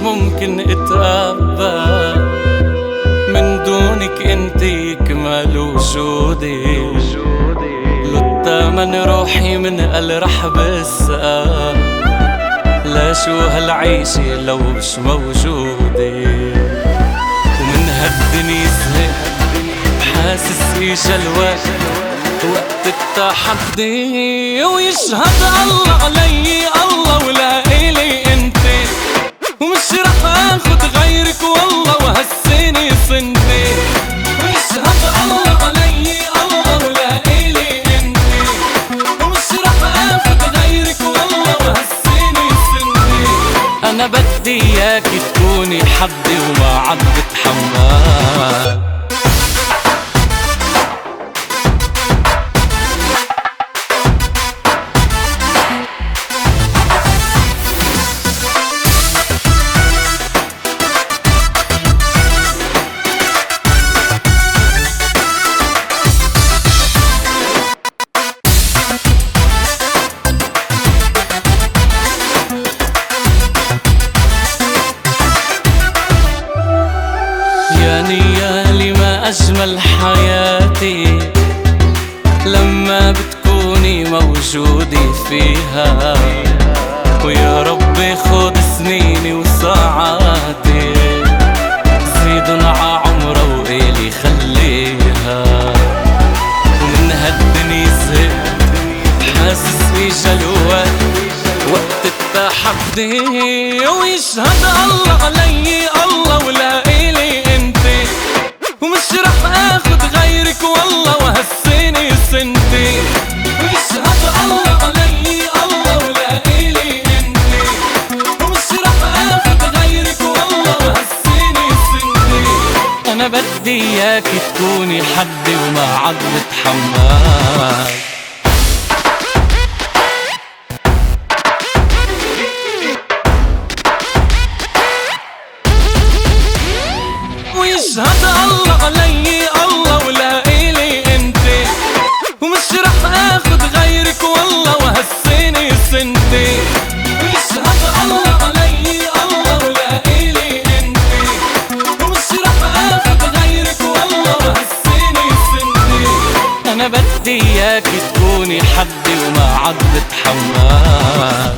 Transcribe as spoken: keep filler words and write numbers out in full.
ممكن اتقبل من دونك انتي كمال وجودي، لو التمن روحي من قل رح بسأل لا شو هالعيشة لو مش موجودة. ومن هالدنيا زهقت حاسس اجا الوقت وقت التحدي، ويشهد الله علي الله ولا إلي انتي، ومش رح اخد غيرك والله وهالسنة سنتي. ويشهد الله علي الله ولا إلي انتي، ومش رح اخد غيرك والله وهالسنة سنتي. انا بدي اياكي تكوني حدي وما عد بتحمل. يا نيالي ما أجمل حياتي لما بتكوني موجودة فيها، ويا ربي خد سنيني وساعاتي زيدن ع عمرها وإلي خليها. ومن هالدنيا زهقت حاسس اجا الوقت وقت التحدي، ويشهد الله علي الله ولا إلي انتي، ومش رح اخد غيرك والله وهالسنة سنتي. ويشهد الله علي الله ولا إلي انتي، ومش رح اخد غيرك والله وهالسنة سنتي. انا بدي اياكي تكوني حدي وما عد بتحمل. ويشهد الله علي الله ولا إلي انتي، ومش رح اخد غيرك والله وهالسنة سنتي. ويشهد الله علي الله ولا إلي انتي، ومش رح اخد غيرك والله وهالسنة سنتي. انا بدي اياكي تكوني حدي وما عد بتحمل.